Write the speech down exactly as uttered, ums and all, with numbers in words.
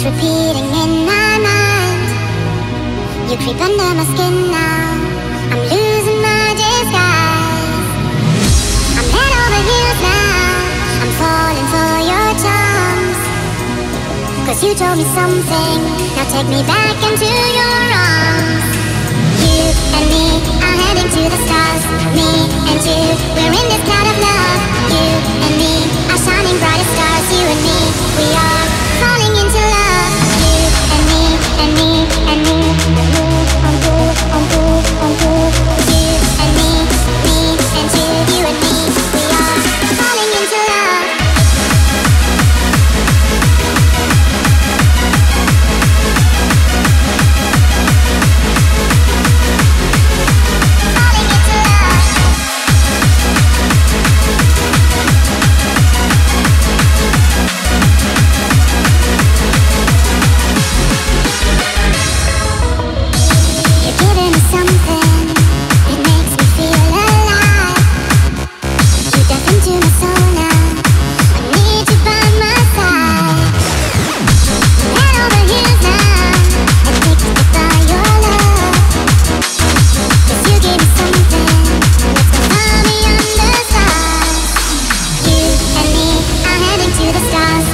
repeating in my mind. You creep under my skin now. I'm losing my disguise. I'm head over heels now. I'm falling for your charms. Cause you told me something. Now take me back into your arms. You and me are heading to the stars. Me and you, we're in this cloud of love. You and me are shining bright as stars. You and me, we are falling into love. You and me, and me, and me, and me, and you, and you, and you. You and me, me and you, you and me, we are falling into love. Falling into love. You're giving me something that makes me feel alive. You dive into my soul now. I need you by my side. Head over heels now, addicted by your love. 'Cause you gave me something that's gonna fly beyond the stars. You and me are heading to the stars.